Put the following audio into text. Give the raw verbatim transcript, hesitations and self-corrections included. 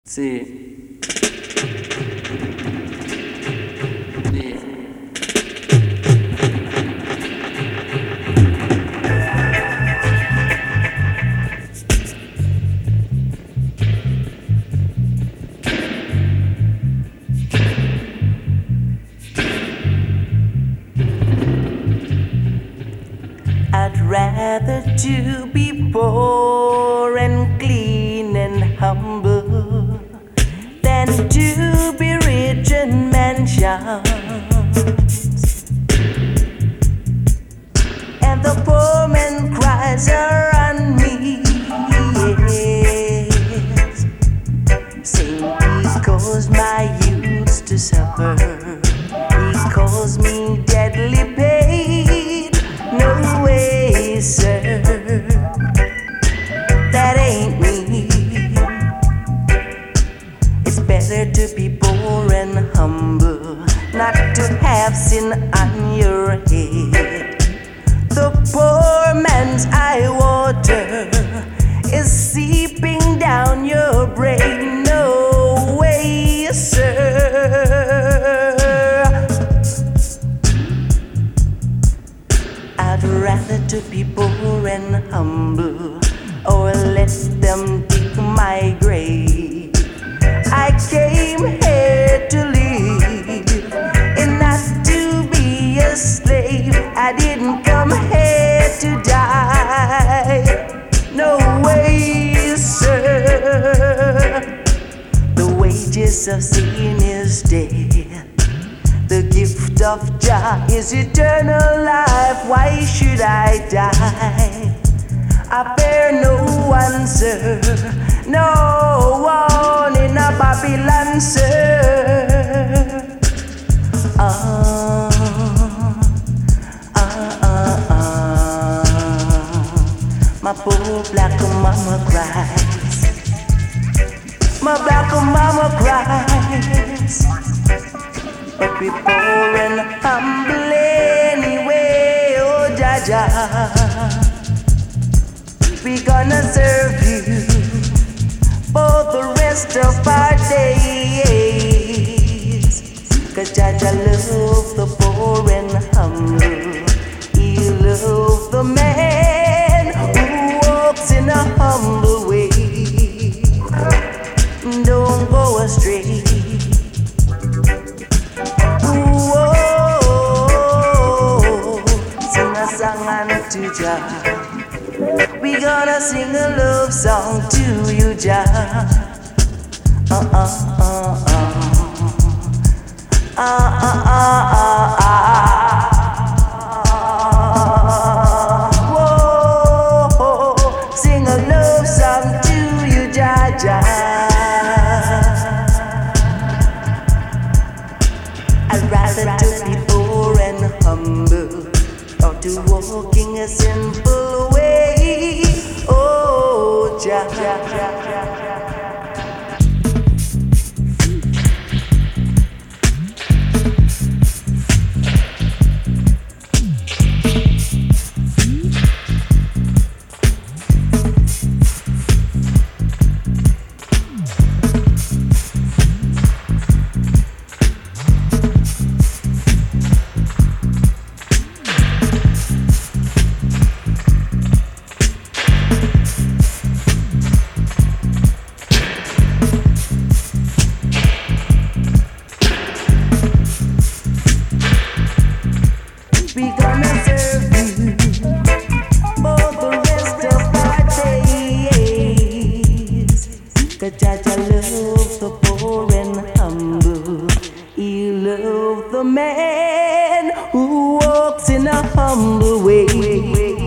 Sí, sí. I'd rather to be poor and clean and humble than to be rich in mansions and the poor man cries around me. Yes, saying he caused my youth to suffer. He caused me deadly pain. No way, sir, that ain't me. It's better to be poor and humble, not to have sin on your head. The poor man's eye water is seeping down your brain. No way, sir. I'd rather to be poor and humble, or let them dig my grave. I came here to live and not to be a slave. I didn't come here to die. No way, sir. The wages of sin is death. The gift of Jah is eternal life. Why should I die? I fear no one, sir. No one in a Babylon, sir. Ah, ah, ah, ah. My poor black mama cries. My black mama cries. But we poor and humble anyway, oh Jaja. We gonna serve you for the rest of our days. Cause Jaja love the poor and humble. He love the man who walks in a humble way. Don't go astray. Song unto Jah. We gonna sing a love song to you, Jah. Uh uh uh uh. Uh uh uh uh uh. Whoa, sing a love song to you, Jah Jah. I'd rather to be poor and humble, or to walking a simple way. Oh, Jah. Jaja love the poor and humble. He love the man who walks in a humble way.